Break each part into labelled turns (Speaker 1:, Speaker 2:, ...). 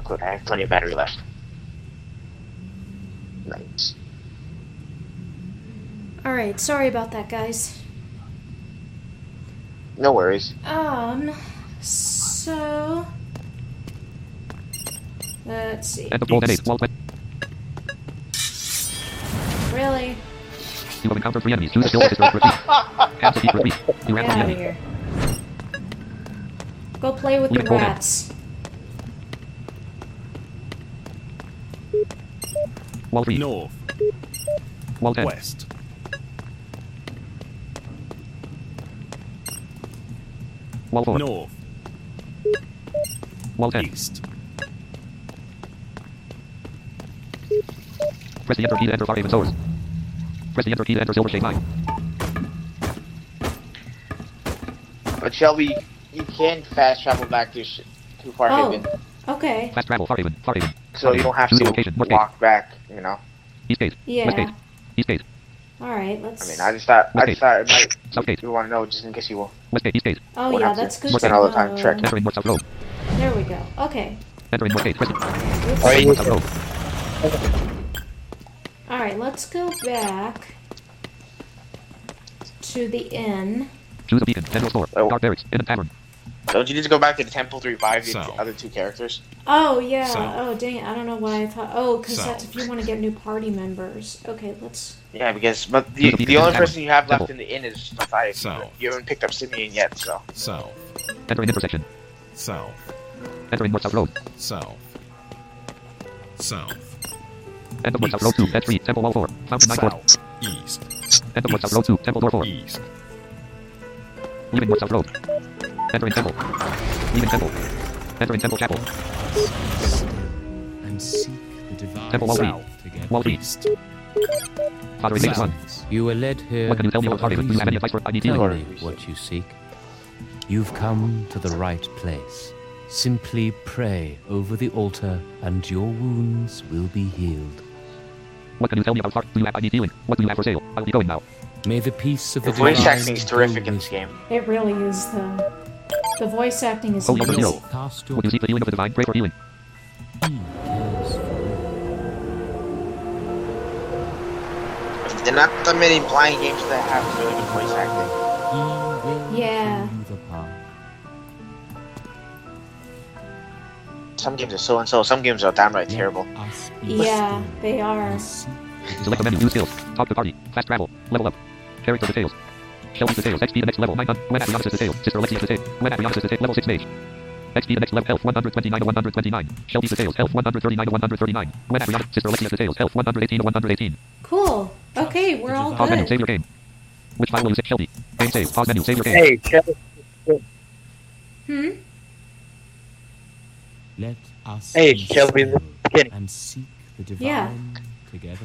Speaker 1: good. I have plenty of battery left. Nice.
Speaker 2: Alright, sorry about that, guys.
Speaker 1: No worries.
Speaker 2: So... Let's see. Really?
Speaker 3: You have encountered 3 enemies. Choose a skill to destroy. Retreat. You ran
Speaker 2: Get
Speaker 3: from the
Speaker 2: out of
Speaker 3: enemy.
Speaker 2: here. Go play with the rats.
Speaker 3: Wall 3.
Speaker 4: North.
Speaker 3: Wall 10.
Speaker 4: West.
Speaker 3: Wall 4.
Speaker 4: North.
Speaker 3: Wall 10.
Speaker 4: East.
Speaker 3: Press the enter key to enter Farhaven source. Press the enter key to enter Silver Shade Mine.
Speaker 1: But Shelby, you can fast travel back to Farhaven.
Speaker 2: Okay.
Speaker 3: Fast travel. Farhaven. Farhaven.
Speaker 1: So you don't have
Speaker 3: Choose
Speaker 1: to
Speaker 3: the location. North
Speaker 1: walk back, you know.
Speaker 3: East gate.
Speaker 2: Yeah.
Speaker 3: West gate. East gate.
Speaker 2: Alright, let's...
Speaker 1: I mean, I just thought it
Speaker 3: South gate.
Speaker 1: might, you want to know just in case you will.
Speaker 3: West gate. East gate.
Speaker 2: Oh
Speaker 1: Won't
Speaker 2: yeah,
Speaker 1: have to
Speaker 2: that's good
Speaker 1: spend
Speaker 2: to
Speaker 1: all the time
Speaker 2: know.
Speaker 1: trek.
Speaker 3: Entering North South Road.
Speaker 2: There we go. Okay.
Speaker 3: Entering North gate. Press it.
Speaker 1: Right.
Speaker 3: North South Road.
Speaker 2: Alright, let's go back to the inn.
Speaker 3: Choose a beacon. General store.
Speaker 1: Oh.
Speaker 3: Dark barracks. In a tavern.
Speaker 1: Don't you need to go back to the temple to revive the
Speaker 4: South.
Speaker 1: other 2 characters?
Speaker 2: Oh, yeah.
Speaker 4: South.
Speaker 2: Oh, dang it. I don't know why I thought... Oh, because that's
Speaker 4: South.
Speaker 2: if you want to get new party members. Okay, let's...
Speaker 1: Yeah, but the only person you have left in the inn is Matthias.
Speaker 4: South.
Speaker 1: You haven't picked up Simeon yet, so.
Speaker 4: South.
Speaker 3: Entering intersection.
Speaker 4: South.
Speaker 3: Entering North South Road.
Speaker 4: South. South.
Speaker 3: End of North South Road 2. End 3. Temple Wall 4. Fountain 9 Court.
Speaker 4: South. East.
Speaker 3: End of North South Road 2. Temple Door 4.
Speaker 4: East.
Speaker 3: Leaving North South Road. Entering Temple. Leaving Temple. Entering Temple Chapel.
Speaker 5: And seek the divine
Speaker 3: Temple Wall 3.
Speaker 4: South.
Speaker 5: together.
Speaker 3: Wall 3.
Speaker 4: East.
Speaker 3: Father Ignatius 1.
Speaker 5: You were led here
Speaker 3: What can you tell me
Speaker 5: for
Speaker 3: about
Speaker 5: a
Speaker 3: Farhaven? Do you have any advice for ID
Speaker 5: Tell
Speaker 3: dealing?
Speaker 5: me what you seek. You've come to the right place. Simply pray over the altar, and your wounds will be healed.
Speaker 3: What can you tell me about Farhaven? Do you have ID dealing? What do you have for sale? I'll be going now.
Speaker 5: May the peace of
Speaker 1: The
Speaker 5: the
Speaker 1: voice
Speaker 5: divine
Speaker 1: acting is
Speaker 5: go
Speaker 1: terrific in
Speaker 5: with
Speaker 1: this game.
Speaker 2: It really is, though. The voice acting is
Speaker 3: Oh, number
Speaker 2: amazing.
Speaker 3: 0.
Speaker 5: Cast your
Speaker 3: Would you seek the healing of the divine? Pray for healing.
Speaker 5: cares for
Speaker 1: There are not that many blind games that have really good voice acting.
Speaker 5: He will
Speaker 2: Yeah.
Speaker 5: show you the path.
Speaker 1: Some games are so and so. Some games are downright terrible.
Speaker 5: Let us be
Speaker 2: Yeah,
Speaker 5: still
Speaker 2: they are.
Speaker 5: and seek the
Speaker 3: Select the menu. Use skills. Talk to party. Fast travel. Level up. Character details. Shelby details. XP the next level. 900. When at Rihanna's details. Sister Alexia's details. When at Rihanna's details. Level 6 mage. XP the next level. Health 129 to 129. Shelby's details. Health 139 to 139. When at Rihanna's. Sister Alexia's details. Health 118 to 118.
Speaker 2: Cool. Okay, we're all
Speaker 3: Pause menu. Save
Speaker 2: good.
Speaker 3: your game. Which file will you save? Shelby. Game save. Pause menu. Save your game.
Speaker 1: Hey, Shelby.
Speaker 2: Hmm?
Speaker 5: Let us
Speaker 1: Hey,
Speaker 5: be
Speaker 1: Shelby,
Speaker 5: still
Speaker 1: kidding.
Speaker 5: and seek the divine
Speaker 2: Yeah.
Speaker 5: together.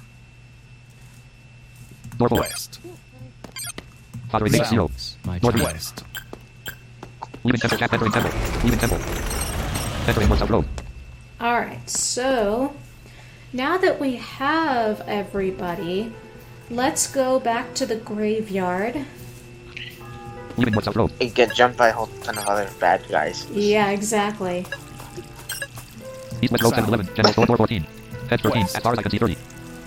Speaker 3: Door 4.
Speaker 4: West.
Speaker 3: Father Ignatius 0.
Speaker 5: My
Speaker 3: North
Speaker 5: child.
Speaker 4: West.
Speaker 3: Leaving temple. Chat. Entering temple. Leaving temple. Entering North South Road.
Speaker 2: Alright, so... Now that we have everybody, let's go back to the graveyard.
Speaker 3: Leaving North South Road.
Speaker 1: You get jumped by a whole ton of other bad guys.
Speaker 2: Yeah, exactly.
Speaker 3: East West Road 711. General Store door 14. Head 13. As far as I can see 30.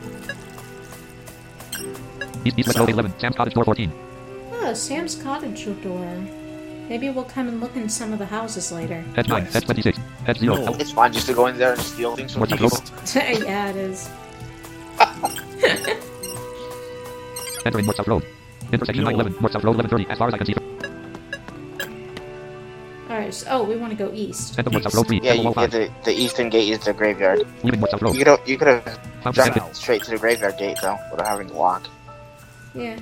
Speaker 3: East West Road 11. Sam's Cottage door 14.
Speaker 2: Oh, Sam's Cottage door. Maybe we'll come and look in some of the houses later.
Speaker 3: Head 9. Head 26. Head 0.
Speaker 4: No.
Speaker 1: It's fun just to go in there and steal things from
Speaker 3: North South
Speaker 1: people.
Speaker 3: Road.
Speaker 2: Yeah, it is.
Speaker 3: Entering North South Road. Intersection
Speaker 4: No.
Speaker 3: 911. North South Road 1130. As far as I can see.
Speaker 2: Alright, so, oh, we want to go east.
Speaker 3: End of North South Road 3.
Speaker 1: Yeah,
Speaker 3: Temple Wall 5.
Speaker 1: the eastern gate is the graveyard.
Speaker 3: Leaving North South Road.
Speaker 1: You could have
Speaker 3: Fountain
Speaker 1: jumped
Speaker 3: Exit.
Speaker 1: straight to the graveyard gate though, without having to walk.
Speaker 2: Yeah.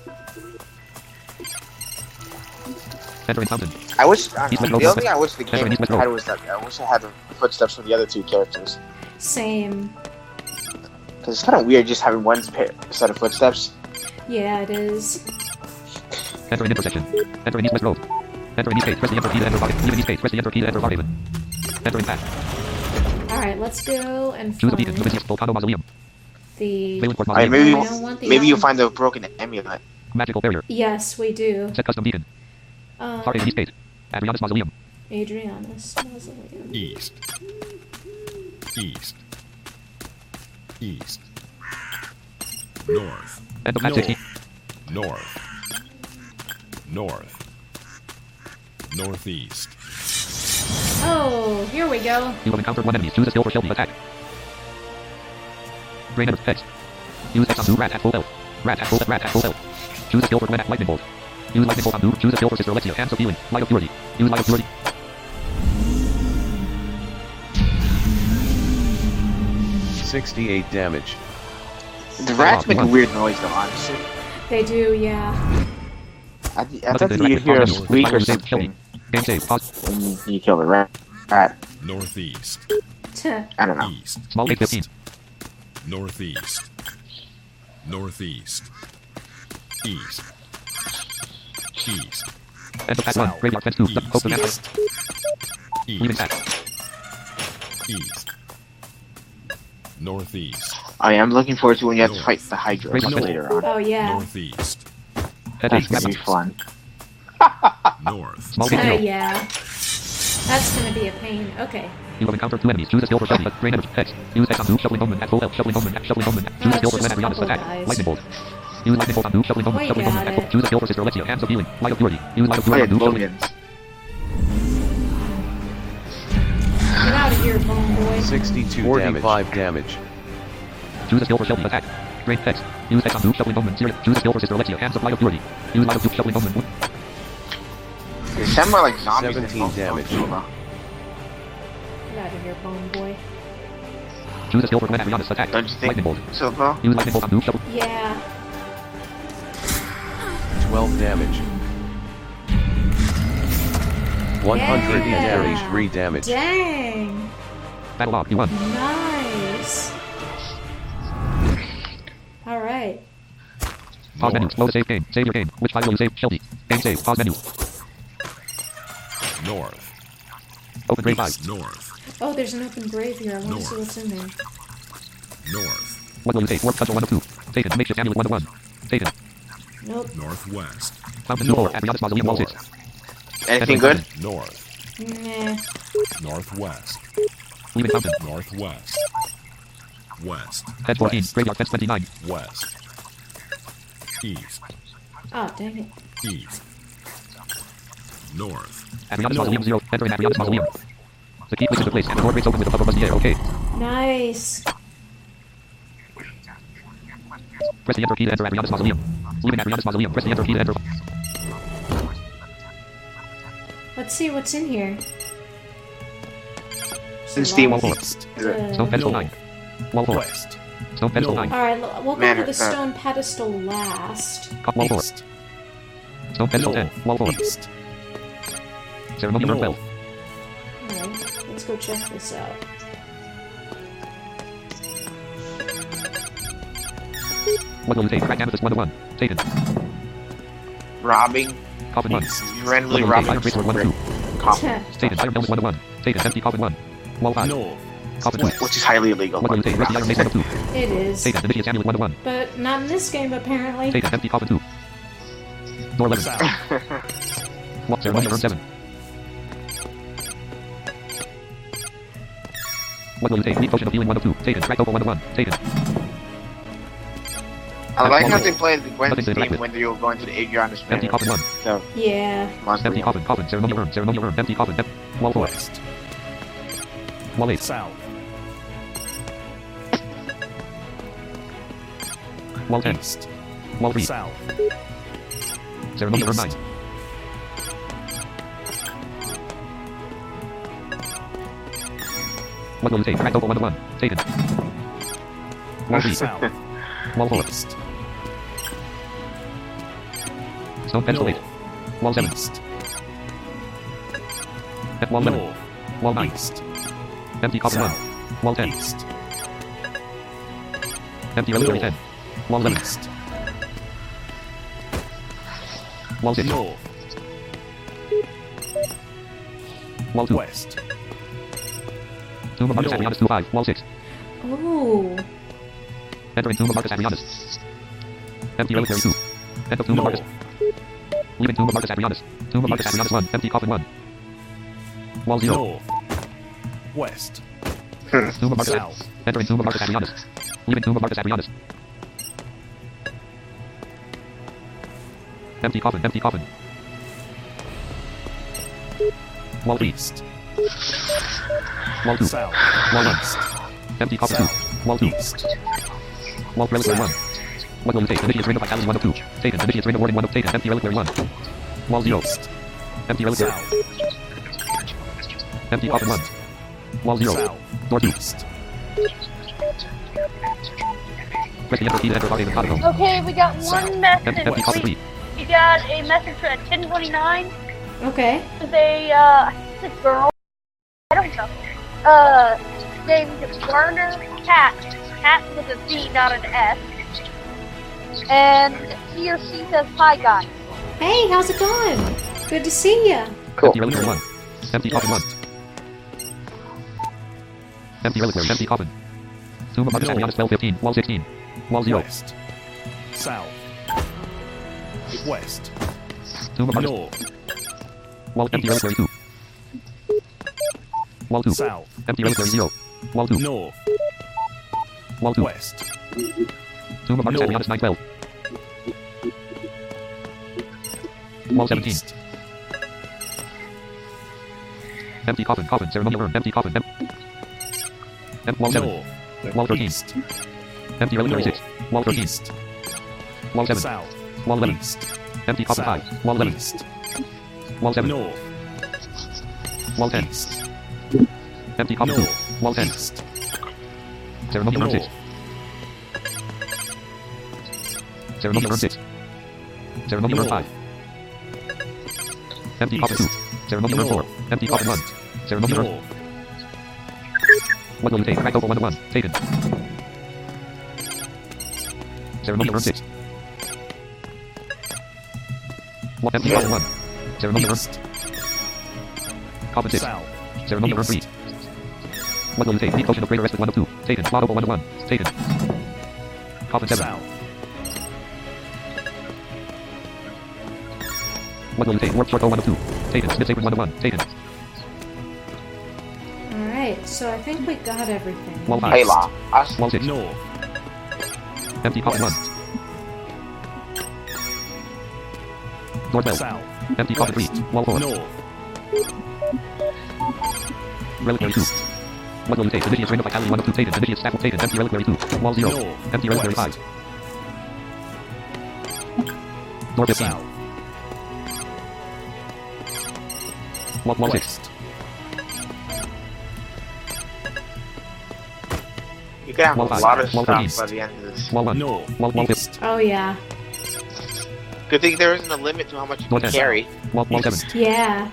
Speaker 3: Entering Fountain.
Speaker 1: I wish
Speaker 3: East West Road
Speaker 1: the only
Speaker 3: West.
Speaker 1: thing I wish the
Speaker 3: Entering
Speaker 1: game
Speaker 3: East West Road.
Speaker 1: had was that I wish I had the footsteps from the other 2 characters.
Speaker 2: Same.
Speaker 1: Because it's kind of weird just having one set of footsteps.
Speaker 2: Yeah, it is.
Speaker 3: Entering intersection. Entering East West Road. Entering East Gate. Press the enter key to enter Farhaven. Leaving East Gate. Press the enter key to enter Farhaven. Entering path.
Speaker 2: Alright, let's go and
Speaker 3: Choose a beacon.
Speaker 2: find
Speaker 3: Luminous Volcano Mausoleum.
Speaker 2: the...
Speaker 3: Valent Court
Speaker 1: Alright,
Speaker 3: Mausoleum.
Speaker 1: maybe
Speaker 2: I don't want the
Speaker 1: maybe you'll
Speaker 2: island.
Speaker 1: find the broken amulet.
Speaker 3: Magical barrier.
Speaker 2: Yes, we do.
Speaker 3: Set custom beacon. Farhaven East Gate. Adriana's Mausoleum.
Speaker 2: Adriana's Mausoleum.
Speaker 4: East. East. East. North.
Speaker 3: End of map 16.
Speaker 4: North. North. Northeast.
Speaker 2: Oh, here we go.
Speaker 3: You have encountered one enemy. Choose a skill for Shelby. Attack. Drain Emerald X. Use X on Blue Rat at full health. Rat at full health. Choose a skill for Gwen at Lightning Bolt. Use Lightning Bolt on Blue. Choose a skill for Sister Alexia. Hands of Healing. Light of Purity. Use Light of Purity.
Speaker 6: $68 damage.
Speaker 1: The rats make a weird noise though, honestly.
Speaker 2: They do, yeah.
Speaker 1: I thought you'd hear a squeak or something
Speaker 3: Game save. Pause.
Speaker 1: when you kill the rat.
Speaker 4: Northeast.
Speaker 1: I don't know.
Speaker 4: East.
Speaker 3: Small gate 15.
Speaker 4: Northeast. Northeast. East. East.
Speaker 3: End of pack 1. Graveyard fence 2. Hope the map.
Speaker 4: East.
Speaker 3: Leaving
Speaker 4: East.
Speaker 3: pack.
Speaker 4: East. Northeast.
Speaker 1: I am looking forward to when you have to fight the Hydra later on.
Speaker 2: Oh, yeah.
Speaker 4: Northeast.
Speaker 3: Head
Speaker 1: That's
Speaker 3: 8.
Speaker 1: gonna be fun.
Speaker 4: North.
Speaker 3: Small gate 0.
Speaker 2: Yeah. That's gonna be a pain. Okay.
Speaker 3: You have encountered 2 enemies. Choose a skill for Shelby. Drain Energy. X. Use X on Blue. Shuffling Bowman at full health. Shuffling Bowman. Choose a skill for Gwen at Rihanna's attack. Lightning Bolt. Use Lightning Bolt on Blue. Shuffling Bowman.
Speaker 2: We
Speaker 3: Shuffling Bowman
Speaker 2: got
Speaker 3: at full.
Speaker 2: it.
Speaker 3: Choose a skill for Sister Alexia. Hands of Healing. Light of Purity. Use Light of
Speaker 1: Oh
Speaker 3: Purity
Speaker 1: yeah,
Speaker 3: on Blue. Shuffling.
Speaker 1: Bolians.
Speaker 2: Get out of here, bone boy.
Speaker 6: 62 45 damage.
Speaker 3: Choose a skill for Shelby. Attack. Drain X. Use X on Blue. Shuffling Bowman. Choose a skill for Sister Alexia. Hands of Light of Purity. Use Light of Blue. Shuffling Bowman.
Speaker 1: They sound more like zombies
Speaker 6: 17
Speaker 1: than
Speaker 6: damage.
Speaker 2: Get out of here, bone boy.
Speaker 3: Choose a skill for Gwen at Rihanna's attack.
Speaker 1: Don't you think,
Speaker 3: Lightning Bolt.
Speaker 1: Silva?
Speaker 3: Use Lightning Bolt on Blue. Shuffle.
Speaker 2: Yeah.
Speaker 6: 12 damage. 133 damage.
Speaker 2: Dang.
Speaker 3: Battle log. You won.
Speaker 2: Nice. Alright.
Speaker 3: Pause menu. Load a save game. Save your game. Which file will you save? Shelby. Game save. Pause menu.
Speaker 4: North.
Speaker 3: Open grave 5.
Speaker 4: East. North.
Speaker 2: Oh, there's an open grave here. I want to see
Speaker 4: North.
Speaker 2: what's in there.
Speaker 4: North.
Speaker 3: What will you save? Warp puzzle 1 of 2. Taken. Makeshift amulet 1 of 1. Taken.
Speaker 2: Nope.
Speaker 4: Northwest.
Speaker 3: Fountain 2 at Rihanna's Mausoleum Wall 6.
Speaker 1: Anything good?
Speaker 4: North.
Speaker 2: Nah.
Speaker 4: Northwest.
Speaker 3: Leaving fountain.
Speaker 4: Northwest. West.
Speaker 3: Fence 14. Graveyard fence 29.
Speaker 4: West. East.
Speaker 2: Oh, dang it.
Speaker 4: East. North.
Speaker 3: At Rihanna's Mausoleum 0. Entering at Rihanna's Mausoleum. The key places the place and the door breaks open with a puff of musty air. Okay.
Speaker 2: Nice.
Speaker 3: Press the enter key to enter at Rihanna's Mausoleum. Leaving at Rihanna's Mausoleum. Press the enter key to enter.
Speaker 2: Let's see what's in here.
Speaker 1: Since Steam
Speaker 3: Wall 4.
Speaker 6: East.
Speaker 3: Stone pedestal 9. Wall 4.
Speaker 6: West.
Speaker 3: Stone pedestal 9.
Speaker 2: Alright, we'll go
Speaker 1: Man,
Speaker 2: to the stone pedestal last.
Speaker 3: Wall 4.
Speaker 6: East.
Speaker 3: Stone pedestal 10. Wall 4.
Speaker 6: East.
Speaker 3: Ceremonial room 12.
Speaker 2: Alright, let's go check this out.
Speaker 3: What will you take? Cracked amethyst 1 of 1. Taken.
Speaker 1: Robbing.
Speaker 3: Coffin 1.
Speaker 1: You randomly
Speaker 3: What will you take?
Speaker 1: robbing
Speaker 3: Iron Bracelet 1 of 2.
Speaker 1: coffin.
Speaker 3: Taken. Iron helmet 1 of 1. Taken. Empty coffin 1. Wall 5. Coffin 2.
Speaker 1: Which is highly illegal.
Speaker 3: What will you take? Rusty iron mace 1 of 2.
Speaker 2: It is.
Speaker 3: Taken. Initiate's amulet 1 of 1.
Speaker 2: But not in this game, apparently.
Speaker 3: Taken. Empty coffin 2. Door 11. What? Ceremonial room 7. What will you take? Leaf potion of healing 1 of 2. Taken. Cracked opal 1 of 1. Taken.
Speaker 1: I like how they play the Gwen's
Speaker 3: Nothing to interact
Speaker 1: game when you're going to the Adriana's
Speaker 3: Empty coffin 1.
Speaker 1: So,
Speaker 2: Yeah.
Speaker 3: Empty coffin. Coffin. Ceremonial room. Ceremonial room. Empty coffin. Wall 4.
Speaker 6: West.
Speaker 3: Wall 8.
Speaker 6: South.
Speaker 3: Wall 10.
Speaker 6: East.
Speaker 3: Wall 3.
Speaker 6: South.
Speaker 3: Ceremonial room 9.
Speaker 6: East.
Speaker 3: What will you take? Cracked opal 1 of 1. Taken. Wall 3.
Speaker 6: South.
Speaker 3: Wall 4.
Speaker 6: East.
Speaker 3: Stone pencil 8.
Speaker 6: North.
Speaker 3: Wall 7.
Speaker 6: East.
Speaker 3: At wall 11.
Speaker 6: North.
Speaker 3: Wall 9.
Speaker 6: East.
Speaker 3: Empty coffin 1.
Speaker 6: South.
Speaker 3: Wall 10.
Speaker 6: East.
Speaker 3: Empty reliquary
Speaker 6: North.
Speaker 3: 10. Wall 11.
Speaker 6: East.
Speaker 3: Wall 6.
Speaker 6: North.
Speaker 3: Wall 2.
Speaker 6: West.
Speaker 3: Tomb of Marcus
Speaker 6: North.
Speaker 3: Adrianus 2-5. Wall 6.
Speaker 2: Ooh.
Speaker 3: Entering Tomb of Marcus Adrianus. Empty reliquary 2. End of Tomb of Marcus.
Speaker 6: North.
Speaker 3: Leaving Tomb of Marcus Adrianus. Tomb of Marcus
Speaker 6: East.
Speaker 3: Adrianus 1. Empty coffin 1. Wall 0.
Speaker 4: North. West.
Speaker 3: Tomb of Marcus.
Speaker 4: South.
Speaker 3: Entering Tomb of Marcus Adrianus. Leaving Tomb of Marcus Adrianus. Empty coffin, empty coffin. Wall 3.
Speaker 4: East.
Speaker 3: Wall 2.
Speaker 4: South.
Speaker 3: Wall 1.
Speaker 4: East.
Speaker 3: Empty coffin
Speaker 4: South.
Speaker 3: 2. Wall 2.
Speaker 4: East.
Speaker 3: Wall reliquary 1. What will you take? Initiates ring of vitality 1 of 2. Taken. Initiates ring of warning 1 of taken. Empty reliquary 1. Wall 0.
Speaker 4: East.
Speaker 3: Empty reliquary.
Speaker 4: South.
Speaker 3: Empty coffin 1.
Speaker 4: West.
Speaker 3: Wall 0.
Speaker 4: South.
Speaker 3: Door 2.
Speaker 4: East.
Speaker 3: Press the enter key to enter the catacomb.
Speaker 7: Okay, we got one message.
Speaker 3: Empty coffin 3.
Speaker 7: We got a message at 10:29.
Speaker 2: Okay.
Speaker 7: There's I think it's a girl. I don't know. Named Werner Cat. Cat with a Z, not an S. And he or she says, "Hi guys."
Speaker 2: Hey, how's it going? Good to see ya.
Speaker 1: Cool.
Speaker 3: Empty reliquary 1. Empty coffin 1. Empty reliquary. Empty coffin. Tomb of Marcus Adrianus spell 15. Wall 16. Wall 0.
Speaker 4: West. South. West.
Speaker 3: Tomb of Marcus.
Speaker 4: North.
Speaker 3: Wall empty reliquary 2. Wall 2.
Speaker 4: South.
Speaker 3: Empty reliquary 0. Wall 2.
Speaker 4: North.
Speaker 3: Wall 2.
Speaker 4: West.
Speaker 3: Tomb of Marcus
Speaker 4: North.
Speaker 3: Adrianus 912. Wall 17.
Speaker 4: East.
Speaker 3: Empty coffin. Coffin. Ceremonial urn. Empty coffin. Wall 7.
Speaker 4: North.
Speaker 3: Wall 13.
Speaker 4: East.
Speaker 3: Empty reliquary
Speaker 4: North.
Speaker 3: 6. Wall 13.
Speaker 4: East.
Speaker 3: Wall 7.
Speaker 4: South.
Speaker 3: Wall 11.
Speaker 4: East.
Speaker 3: Empty coffin
Speaker 4: South.
Speaker 3: 5. Wall 11.
Speaker 4: East.
Speaker 3: Wall 7.
Speaker 4: North.
Speaker 3: Wall 10.
Speaker 4: East.
Speaker 3: Empty coffin
Speaker 4: North.
Speaker 3: 2. Wall 10.
Speaker 4: East.
Speaker 3: Ceremonial urn 6.
Speaker 4: North.
Speaker 3: Ceremonial urn 6. Ceremonial urn 5. Empty coffin 2.
Speaker 4: East.
Speaker 3: Ceremonial urn 4.
Speaker 4: North.
Speaker 3: Empty coffin 1.
Speaker 4: West.
Speaker 3: Ceremonial urn.
Speaker 4: North.
Speaker 3: What will you take? Cracked opal 1 of 1. Taken. Ceremonial urn 6. What empty coffin 1. Ceremonial urn.
Speaker 4: East.
Speaker 3: Coffin 6.
Speaker 4: South.
Speaker 3: Ceremonial urn 3.
Speaker 4: East.
Speaker 3: What will you take? Deep potion of greater respite 1 of 2. Taken. Slot opal 1 of 1. Taken. Coffin 7.
Speaker 4: South.
Speaker 3: What will you take? Warp short bow 1 of 2. Taken. Smith sacred 1 of 1. Taken.
Speaker 2: Alright, so I think we got everything.
Speaker 3: Wall 5.
Speaker 1: Hey, La. Us.
Speaker 3: Wall 6.
Speaker 4: North.
Speaker 3: Empty coffin 1.
Speaker 4: West.
Speaker 3: Door 12.
Speaker 4: South.
Speaker 3: Empty coffin 3.
Speaker 4: West.
Speaker 3: Wall 4.
Speaker 4: North.
Speaker 3: Reliquary 2. What will you take? Initiates ring of vitality 1 of 2. Taken. Initiates staff taken. Empty reliquary 2. Wall 0.
Speaker 4: North.
Speaker 3: Empty reliquary
Speaker 4: West.
Speaker 3: 5. Door 15.
Speaker 4: South.
Speaker 3: Wall 6.
Speaker 4: West.
Speaker 1: You can have
Speaker 3: Wall
Speaker 1: a
Speaker 3: 5.
Speaker 1: lot of
Speaker 3: Wall
Speaker 1: stuff
Speaker 3: 13.
Speaker 1: by the end of this.
Speaker 3: Wall 1.
Speaker 4: North.
Speaker 3: Wall 5.
Speaker 4: East.
Speaker 2: Oh, yeah.
Speaker 1: Good thing there isn't a limit to how much you
Speaker 3: Door
Speaker 1: can
Speaker 3: 10.
Speaker 1: carry.
Speaker 3: Wall 7.
Speaker 4: East.
Speaker 2: Yeah.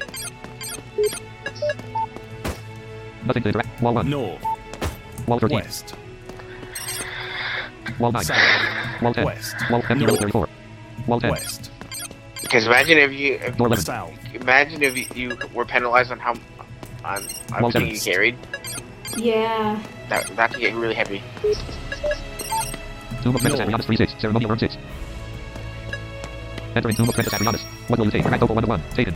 Speaker 3: Nothing to interact. Wall 1.
Speaker 4: North.
Speaker 3: Wall 13.
Speaker 4: West.
Speaker 3: Wall 9.
Speaker 4: South.
Speaker 3: Wall 10.
Speaker 4: West.
Speaker 3: Wall empty
Speaker 4: North.
Speaker 3: reliquary 4. Wall 10.
Speaker 4: West.
Speaker 1: Because imagine if
Speaker 3: Door 11.
Speaker 4: South.
Speaker 1: imagine if you were penalized on how on
Speaker 3: Wall
Speaker 1: everything you
Speaker 3: 7.
Speaker 1: carried.
Speaker 2: Yeah.
Speaker 1: That could get really heavy.
Speaker 3: Tomb of Princess
Speaker 4: No.
Speaker 3: Adrianus 3-6. Ceremonial urn 6. Entering Tomb of Princess Adrianus. What will you take? Cracked opal 1 of 1. Taken.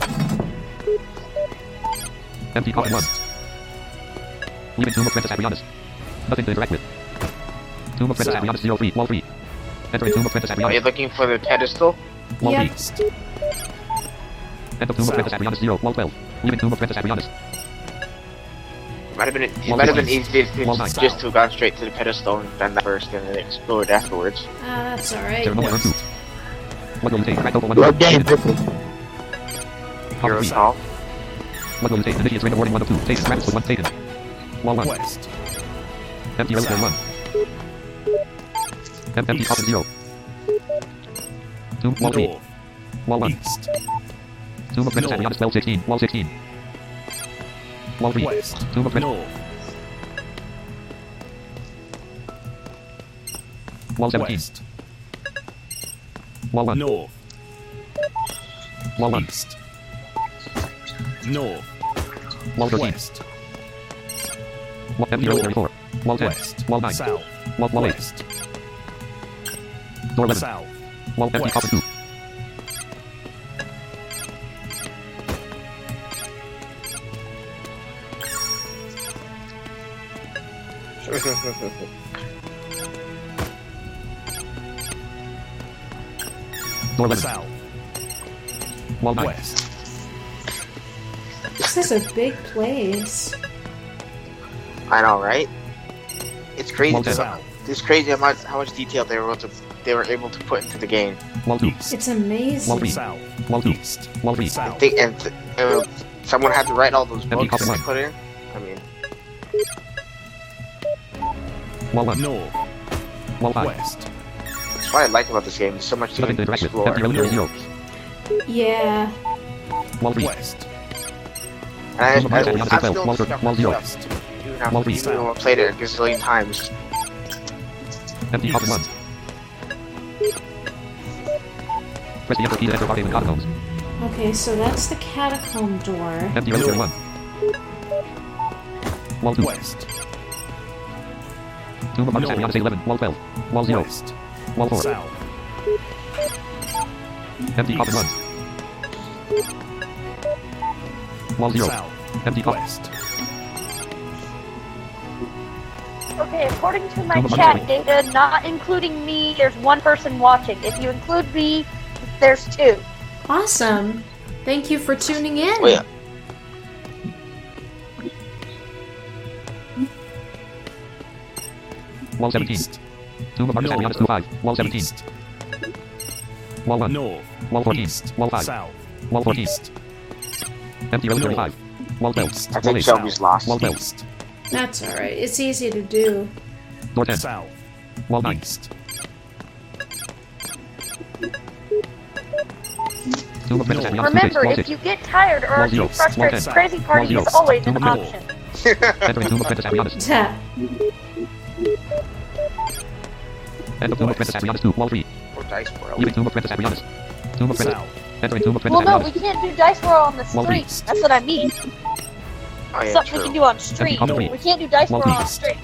Speaker 3: Empty coffin 1.
Speaker 4: West.
Speaker 3: Leaving Tomb of Princess Adrianus. Nothing to interact with. Tomb of Princess
Speaker 4: South.
Speaker 3: Adrianus 03. Wall 3. Entering Tomb of Princess
Speaker 1: Are you
Speaker 3: Adrianus.
Speaker 1: looking for the pedestal?
Speaker 3: Wall
Speaker 2: Yep.
Speaker 3: 3.
Speaker 4: East.
Speaker 3: End of Tomb of
Speaker 4: South.
Speaker 3: Princess Adrianus 0. Wall 12. Leaving Tomb of Princess Adrianus.
Speaker 1: It might have been
Speaker 3: Wall
Speaker 1: easy
Speaker 3: Wall
Speaker 1: just
Speaker 3: 9.
Speaker 1: to have gone straight to the pedestal and done that first and then explored afterwards.
Speaker 2: That's alright.
Speaker 3: Ceremonial urn 2. What will you take? Cracked opal 1
Speaker 1: Your
Speaker 3: of 1.
Speaker 1: game.
Speaker 3: Taken. Coffin
Speaker 1: Hero
Speaker 3: 3.
Speaker 1: Hall.
Speaker 3: What will you take? Initiates ring of warning 1 of 2. Taken. Rabbits with 1. Taken. Wall 1.
Speaker 4: West.
Speaker 3: Empty reliquary 1. Empty coffin 0. Tomb Wall 3.
Speaker 4: North.
Speaker 3: Wall 1.
Speaker 4: East.
Speaker 3: Tomb of Princess
Speaker 4: North.
Speaker 3: Adrianus 12 16. Wall 16. Wall 3.
Speaker 4: West.
Speaker 3: Tomb of Princess.
Speaker 4: North.
Speaker 3: Wall 17.
Speaker 4: West.
Speaker 3: Wall 1.
Speaker 4: North.
Speaker 3: Wall 1.
Speaker 4: East. North.
Speaker 3: Wall 13.
Speaker 4: West.
Speaker 3: Empty reliquary 4. Wall 10.
Speaker 4: West.
Speaker 3: Wall 9.
Speaker 4: South.
Speaker 3: Wall 8.
Speaker 4: West.
Speaker 3: Door 11.
Speaker 4: South.
Speaker 3: Wall empty
Speaker 4: West.
Speaker 3: coffin 2. Door 11.
Speaker 4: South.
Speaker 3: Wall 9.
Speaker 4: West.
Speaker 2: This is a big place.
Speaker 1: I know, right? It's crazy.
Speaker 3: Wall 10.
Speaker 4: South.
Speaker 1: It's crazy how much detail they were able to put into the game.
Speaker 3: Wall 2.
Speaker 4: East.
Speaker 2: It's amazing.
Speaker 3: Wall 3.
Speaker 4: South.
Speaker 3: Wall 2.
Speaker 4: East.
Speaker 3: Wall 3.
Speaker 4: South.
Speaker 1: Someone had to write all those
Speaker 3: Empty
Speaker 1: books
Speaker 3: copy
Speaker 1: to
Speaker 3: one.
Speaker 1: put in. I mean,
Speaker 3: Wall 1.
Speaker 4: North.
Speaker 3: Wall 5.
Speaker 4: West.
Speaker 1: that's what I like about this game. There's so much to
Speaker 3: Nothing to interact with.
Speaker 1: explore.
Speaker 3: Empty reliquary 0.
Speaker 2: Yeah.
Speaker 3: Wall 3.
Speaker 4: West.
Speaker 1: And I
Speaker 3: Wall 5.
Speaker 1: still
Speaker 3: Wall 3. Wall 0.
Speaker 4: West.
Speaker 3: Wall 3.
Speaker 1: Even though I played it a gazillion times.
Speaker 3: Empty copy 1. Press the enter key to enter Arcane Catacombs.
Speaker 2: Okay, so that's the catacomb door.
Speaker 3: Empty reliquary 1. Wall 2.
Speaker 4: West.
Speaker 3: Tomb of Marcus
Speaker 4: North.
Speaker 3: Avianus 11. Wall 12. Wall 0.
Speaker 4: West.
Speaker 3: Wall 4.
Speaker 4: South.
Speaker 3: Empty copy 1. Wall 0.
Speaker 4: South.
Speaker 3: Empty copy.
Speaker 4: West.
Speaker 7: Okay, according to my
Speaker 3: Number
Speaker 7: chat
Speaker 3: 20.
Speaker 7: data, not including me, there's one person watching. If you include me, there's two.
Speaker 2: Awesome. Thank you for tuning in.
Speaker 1: Oh, yeah.
Speaker 3: Wall 17.
Speaker 4: East.
Speaker 3: Tomb of Marcus
Speaker 4: North.
Speaker 3: Avianus 5. Wall 17.
Speaker 4: East.
Speaker 3: Wall 1.
Speaker 4: North.
Speaker 3: Wall 14.
Speaker 4: East.
Speaker 3: Wall 5.
Speaker 4: South.
Speaker 3: Wall 14.
Speaker 4: East.
Speaker 3: Empty reliquary
Speaker 4: North.
Speaker 3: 5. Wall 12.
Speaker 4: East.
Speaker 1: I
Speaker 3: Wall
Speaker 1: think
Speaker 3: 8.
Speaker 1: Shelby's lost.
Speaker 3: Wall 12.
Speaker 4: East.
Speaker 2: That's alright. It's easy to do.
Speaker 3: Door 10.
Speaker 4: South.
Speaker 3: Wall 9.
Speaker 4: East.
Speaker 3: Tomb of Princess Avianus 2 6.
Speaker 7: Remember,
Speaker 3: Wall
Speaker 7: if
Speaker 3: 6.
Speaker 7: you get tired or
Speaker 3: Wall
Speaker 7: are too
Speaker 3: 0.
Speaker 7: frustrated,
Speaker 4: Wall
Speaker 7: Crazy Party
Speaker 3: Wall
Speaker 7: is
Speaker 3: 0.
Speaker 7: always an
Speaker 3: Tomb of
Speaker 7: option.
Speaker 3: Entering Tomb of Princess Avianus.
Speaker 2: Ta.
Speaker 3: End of Tomb of Princess Avianus 2. Wall 3.
Speaker 1: Or Dice World.
Speaker 3: Leaving Tomb of Princess Avianus. Tomb of Princess.
Speaker 4: South.
Speaker 3: Entering Tomb of Princess
Speaker 7: Well, no, we
Speaker 3: Avianus.
Speaker 7: can't do Dice World on the
Speaker 3: Wall
Speaker 7: street.
Speaker 3: East.
Speaker 7: That's what I mean.
Speaker 1: Oh, yeah,
Speaker 7: Something we can
Speaker 1: true.
Speaker 7: do on stream.
Speaker 3: Copy three.
Speaker 7: We can't do Dice
Speaker 3: Wall
Speaker 7: World on
Speaker 3: East.
Speaker 7: stream.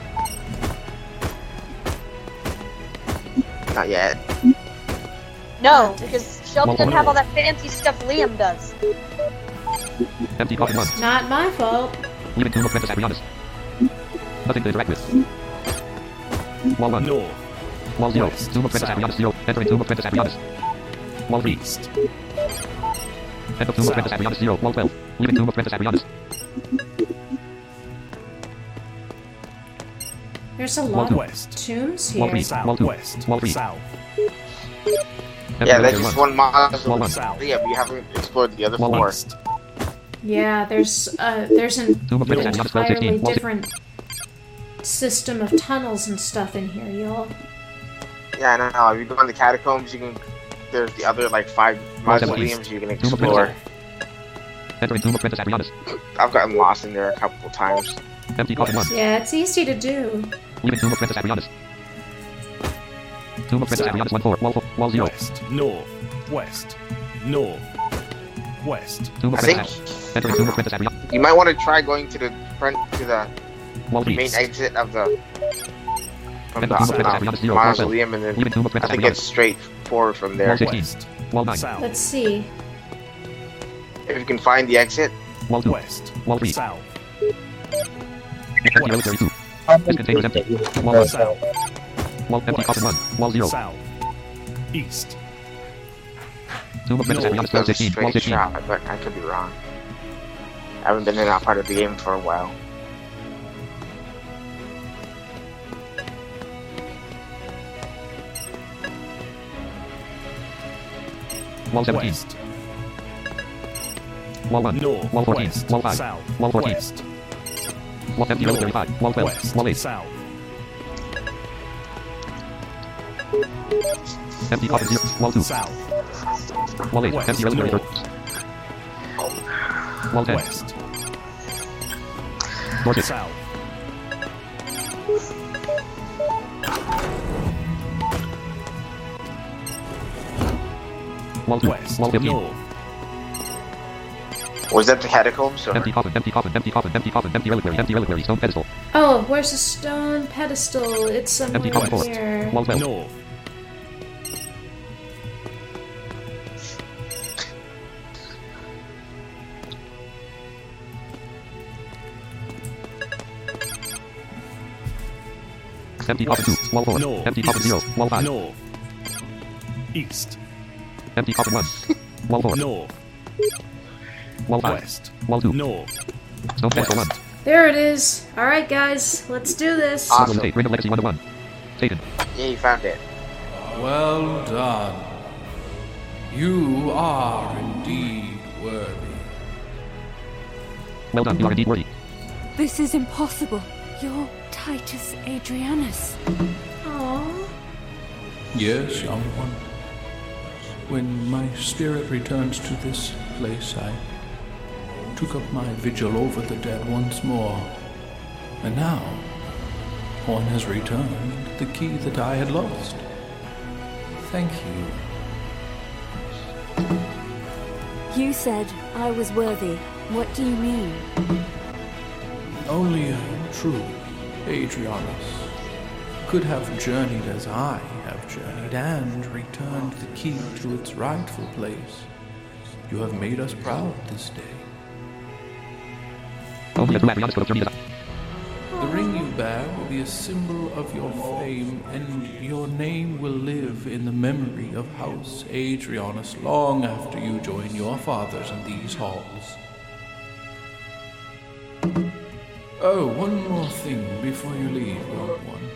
Speaker 1: Not yet.
Speaker 7: No, because Shelby
Speaker 3: Wall
Speaker 7: doesn't have
Speaker 3: four.
Speaker 7: all that fancy stuff Liam does.
Speaker 3: Empty copy 1.
Speaker 2: Not my fault.
Speaker 3: Leaving Tomb of Princess Avianus. Nothing to interact with. Wall 1.
Speaker 4: North.
Speaker 3: Wall 0.
Speaker 4: West.
Speaker 3: Tomb of Princess
Speaker 4: South.
Speaker 3: Avianus 0. Entering Tomb of Princess Avianus. Wall 3.
Speaker 4: East.
Speaker 3: End of Tomb of
Speaker 4: South.
Speaker 3: Princess Avianus 0. Wall 12. Leaving Tomb of Princess Avianus.
Speaker 2: There's a
Speaker 3: Wall
Speaker 2: lot
Speaker 3: 2.
Speaker 2: of
Speaker 4: West.
Speaker 2: tombs
Speaker 3: Wall
Speaker 2: here.
Speaker 3: three.
Speaker 4: South.
Speaker 3: Wall 2.
Speaker 4: West.
Speaker 3: Wall 3.
Speaker 4: South.
Speaker 3: Empty
Speaker 1: Yeah, that's
Speaker 3: reliquary
Speaker 1: just
Speaker 3: 1.
Speaker 1: one module.
Speaker 3: Wall 1.
Speaker 4: South.
Speaker 1: Yeah, we haven't explored the other
Speaker 3: Wall
Speaker 1: four.
Speaker 4: East.
Speaker 2: Yeah, there's an
Speaker 3: Tomb of Princess Avianus 12
Speaker 2: entirely
Speaker 3: 16. Wall 6.
Speaker 2: different system of tunnels and stuff in here, y'all.
Speaker 1: Yeah, I don't know. If you go in the catacombs, you can. There's the other like 5
Speaker 3: Wall 17.
Speaker 1: mausoleums you can
Speaker 3: Tomb of
Speaker 1: explore.
Speaker 3: Princess. Entering Tomb of Princess Avianus.
Speaker 1: I've gotten lost in there a couple of times.
Speaker 3: Empty copy 1.
Speaker 2: Yeah, it's easy to do.
Speaker 3: Leaving Tomb of Princess Avianus. Tomb of Princess
Speaker 4: South.
Speaker 3: Avianus 1 4. Wall 4. Wall 0.
Speaker 4: West. North. West. North. West.
Speaker 3: Tomb of
Speaker 1: I think
Speaker 3: Princess. Entering Tomb of Princess Avianus.
Speaker 1: you might want to try going to the front to the
Speaker 3: Wall 3.
Speaker 1: main exit of the from
Speaker 3: End
Speaker 1: the
Speaker 3: of Tomb of Princess Avianus 0. Wall 12.
Speaker 1: mausoleum, and then
Speaker 3: Leaving Tomb of
Speaker 1: I
Speaker 3: Princess
Speaker 1: think it's
Speaker 3: Avianus.
Speaker 1: straight forward from there.
Speaker 3: Wall 16.
Speaker 4: West.
Speaker 3: Wall 9.
Speaker 4: South.
Speaker 2: Let's see.
Speaker 1: If you can find the exit,
Speaker 3: Wall 2.
Speaker 4: West.
Speaker 3: Wall 3.
Speaker 4: South.
Speaker 3: Empty reliquary 2. This container is empty. Wall 1.
Speaker 4: South.
Speaker 3: Wall empty copy 1. Wall 0.
Speaker 4: South. East.
Speaker 3: Tomb of Princess
Speaker 4: North.
Speaker 3: Avianus 12
Speaker 1: that was a
Speaker 3: 16. Wall
Speaker 1: straight
Speaker 3: 16.
Speaker 1: shot, but I could be wrong. I haven't been in that part of the game for a while.
Speaker 3: Wall 17.
Speaker 4: West.
Speaker 3: Wall 1.
Speaker 4: North.
Speaker 3: Wall 14.
Speaker 4: West.
Speaker 3: Wall 5.
Speaker 4: South.
Speaker 3: Wall 14.
Speaker 4: West.
Speaker 3: Wall empty reliquary 5. Wall 12.
Speaker 4: West.
Speaker 3: Wall 8.
Speaker 4: South.
Speaker 3: Empty copy 0. Wall 2.
Speaker 4: South.
Speaker 3: Wall 8.
Speaker 4: West.
Speaker 3: Empty reliquary
Speaker 4: North.
Speaker 3: 3. Wall 10.
Speaker 4: West.
Speaker 3: Door 6.
Speaker 4: South.
Speaker 3: Wall 2.
Speaker 4: West.
Speaker 3: Wall 15.
Speaker 4: North.
Speaker 1: Was that the catacombs? Or?
Speaker 3: Empty coffin. Empty coffin. Empty coffin. Empty coffin. Empty reliquary. Empty reliquary. Stone pedestal.
Speaker 2: Oh, where's the stone pedestal? It's somewhere
Speaker 3: Empty coffin 4.
Speaker 2: here.
Speaker 3: Wall 12.
Speaker 4: North.
Speaker 3: Empty coffer 2. Wall 4.
Speaker 4: North.
Speaker 3: Empty coffer 0. Wall 5.
Speaker 4: North. East.
Speaker 3: Empty coffer 1. Wall 4.
Speaker 4: North.
Speaker 3: Wall 5.
Speaker 4: West.
Speaker 3: Wall 2.
Speaker 4: North.
Speaker 3: Stone fence for 1.
Speaker 4: West.
Speaker 2: There it is. Alright, guys, let's do this.
Speaker 1: Awesome.
Speaker 3: State. Ring of Legacy 1 to 1. Taken.
Speaker 1: Yeah, you found it.
Speaker 8: Well done. You are indeed worthy.
Speaker 3: Well done. You are indeed worthy.
Speaker 9: This is impossible. You're Titus Adrianus.
Speaker 2: Aww.
Speaker 8: Yes, young one. When my spirit returns to this place, I took up my vigil over the dead once more. And now, one has returned the key that I had lost. Thank you.
Speaker 9: You said I was worthy. What do you mean?
Speaker 8: Only a true Adrianus could have journeyed as I have journeyed and returned the key to its rightful place. You have made us proud this day.
Speaker 3: Only a true Adrianus could have journeyed as
Speaker 8: The ring you bear will be a symbol of your fame, and your name will live in the memory of House Adrianus long after you join your fathers in these halls. Oh, one more thing before you leave, young one.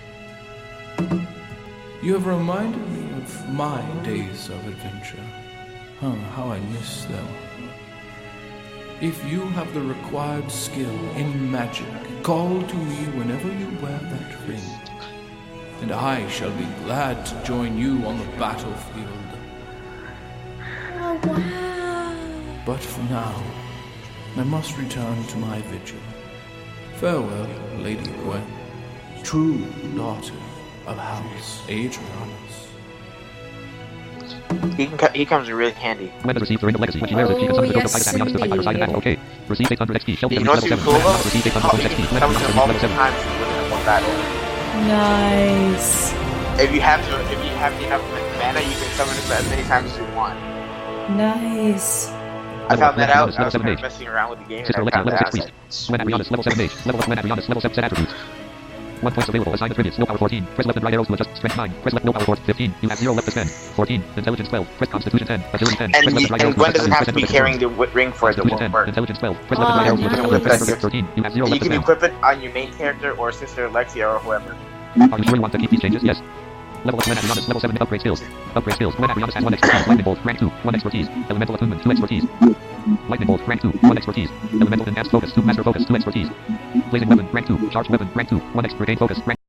Speaker 8: You have reminded me of my days of adventure. Oh, how I miss them. If you have the required skill in magic, call to me whenever you wear that ring, and I shall be glad to join you on the battlefield.
Speaker 2: Oh, wow.
Speaker 8: But for now, I must return to my vigil. Farewell, Lady Gwen, true daughter of House Adrianus.
Speaker 1: He comes in really handy.
Speaker 3: Gwen has received the Ring of Legacy. When she wears it, she can summon the ghost of Titus Adrianus to fight by her side in battle. Okay. Receive 800 XP. Shelby
Speaker 1: You
Speaker 3: Ring
Speaker 1: know
Speaker 3: level
Speaker 1: what's
Speaker 3: 7.
Speaker 1: cool though?
Speaker 3: Receive 800
Speaker 1: Oh,
Speaker 3: XP.
Speaker 1: you can
Speaker 3: Gwen
Speaker 1: summon
Speaker 3: Adrianus
Speaker 1: him
Speaker 3: level
Speaker 1: multiple
Speaker 3: 7.
Speaker 1: times within one battle.
Speaker 2: Nice.
Speaker 1: If you have enough mana, you can summon him as many times as you want.
Speaker 2: Nice.
Speaker 1: I found that out. I
Speaker 3: Level
Speaker 1: was
Speaker 3: 7
Speaker 1: kind of
Speaker 3: mage.
Speaker 1: messing around with the game,
Speaker 3: Sister
Speaker 1: and I
Speaker 3: Alexia,
Speaker 1: found
Speaker 3: level
Speaker 1: that
Speaker 3: 6
Speaker 1: out.
Speaker 3: priest. Gwen Adrianus, level 7 mage. Level up Gwen Adrianus, level 7 set attributes. 1 points available. Assign attributes. No power 14. Press left and right arrows to adjust strength 9. Press left no power 4. 15. You have 0 left to spend. 14. Intelligence 12. Press constitution 10. Agility 10. Press left and right arrows
Speaker 1: And Gwen
Speaker 3: to
Speaker 1: doesn't
Speaker 3: adjust
Speaker 1: have to be carrying the ring for it to
Speaker 3: Constitution 10.
Speaker 1: work.
Speaker 3: Intelligence 12. Press left and right arrows to adjust
Speaker 2: nice.
Speaker 3: strength 13. You have 0
Speaker 1: And
Speaker 3: left
Speaker 1: you
Speaker 3: to
Speaker 1: can
Speaker 3: spend.
Speaker 1: equip it on your main character or Sister Alexia or whoever.
Speaker 3: Are you sure you want to keep these changes? Yes. Level up Gwen Adrianus, level 7 upgrade skills. Upgrade skills. Gwen Adrianus has 1 expertise. Lightning bolt, rank 2, 1 expertise. Elemental attunement, 2 expertise. Lightning bolt, rank 2, 1 expertise. Elemental enhanced focus, 2 master focus, 2 expertise. Blazing weapon, rank 2, charged weapon, rank 2, 1 expert gain focus, rank